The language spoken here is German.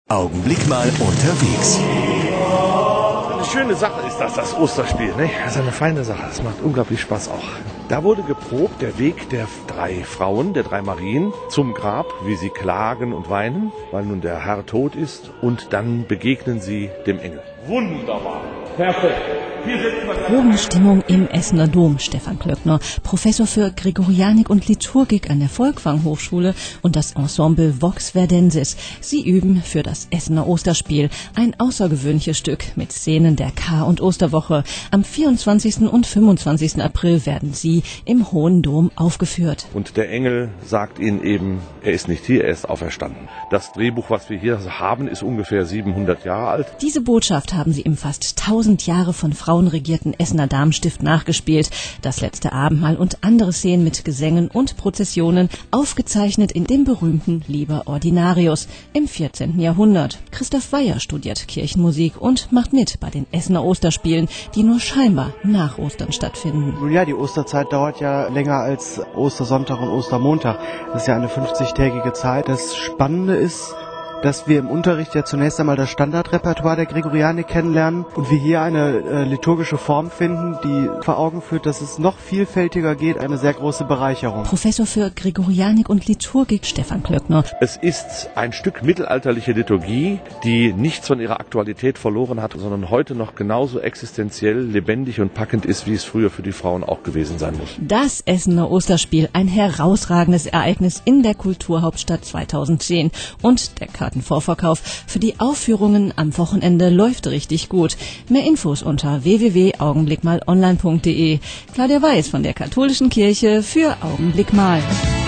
Augenblick mal unterwegs. Eine schöne Sache ist das Osterspiel. Ne? Das ist eine feine Sache. Das macht unglaublich Spaß auch. Da wurde geprobt der Weg der 3 Frauen, der 3 Marien, zum Grab, wie sie klagen und weinen, weil nun der Herr tot ist. Und dann begegnen sie dem Engel. Wunderbar. Perfekt. Probenstimmung im Essener Dom. Stefan Klöckner, Professor für Gregorianik und Liturgik an der Folkwang-Hochschule und das Ensemble Vox Verdensis. Sie üben für das Essener Osterspiel. Ein außergewöhnliches Stück mit Szenen der Kar- und Osterwoche. Am 24. und 25. April werden sie im Hohen Dom aufgeführt. Und der Engel sagt ihnen eben, er ist nicht hier, er ist auferstanden. Das Drehbuch, was wir hier haben, ist ungefähr 700 Jahre alt. Diese Botschaft haben sie im fast 1000 Jahre von Frauen regierten Essener Damenstift nachgespielt. Das letzte Abendmahl und andere Szenen mit Gesängen und Prozessionen aufgezeichnet in dem berühmten Liber Ordinarius im 14. Jahrhundert. Christoph Weyer studiert Kirchenmusik und macht mit bei den Essener Osterspielen, die nur scheinbar nach Ostern stattfinden. Nun ja, die Osterzeit dauert ja länger als Ostersonntag und Ostermontag. Das ist ja eine 50-tägige Zeit. Das Spannende ist, dass wir im Unterricht ja zunächst einmal das Standardrepertoire der Gregorianik kennenlernen und wir hier eine liturgische Form finden, die vor Augen führt, dass es noch vielfältiger geht, eine sehr große Bereicherung. Professor für Gregorianik und Liturgik Stefan Klöckner. Es ist ein Stück mittelalterliche Liturgie, die nichts von ihrer Aktualität verloren hat, sondern heute noch genauso existenziell, lebendig und packend ist, wie es früher für die Frauen auch gewesen sein muss. Das Essener Osterspiel, ein herausragendes Ereignis in der Kulturhauptstadt 2010 und der Vorverkauf für die Aufführungen am Wochenende läuft richtig gut. Mehr Infos unter www.augenblickmalonline.de. Claudia Weiß von der Katholischen Kirche für Augenblick mal.